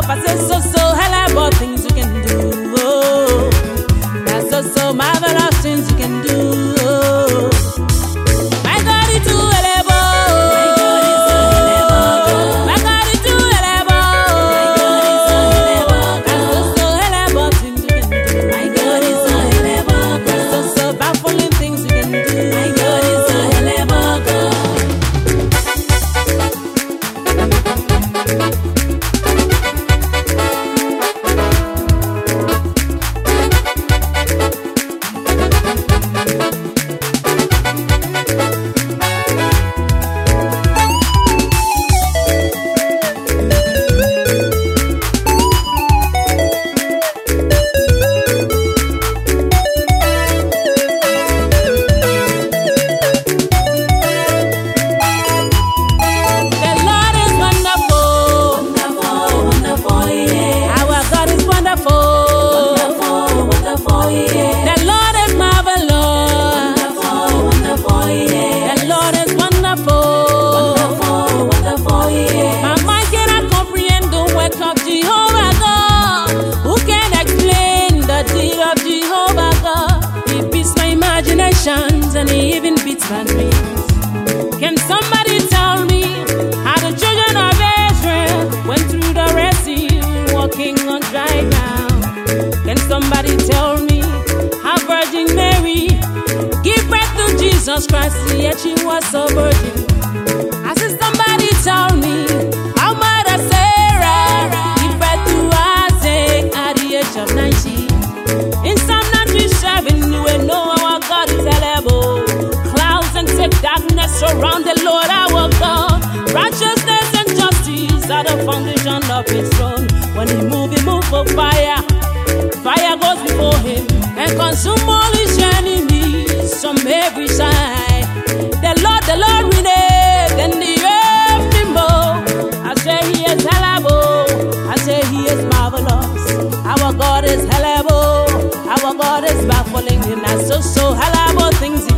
I say so hell about things you can do. Oh, that's so marvelous things you can do. Oh, my God is too elebow. My God is too elebow. That's so hell about things you can do. My God is so elebow. That's so baffling things you can do. My God is so elebow. And he even beats my dreams. Can somebody tell me how the children of Israel went through the Red Sea walking on dry ground? Can somebody tell me how Virgin Mary gave birth to Jesus Christ, yet she was so virgin? I said, somebody tell me how Mother Sarah gave birth to Isaac at the age of 90. In Psalm 97, you will know our God is able. Clouds and thick darkness surround the Lord our God. Righteousness and justice are the foundation of his throne. When he move for fire. Fire goes before him and consume all his enemies from every side. The Lord reigns and the earth trembles. I say he is hellable. I say he is marvelous. Our God is hellable. Our God is baffling, and that's so hellable things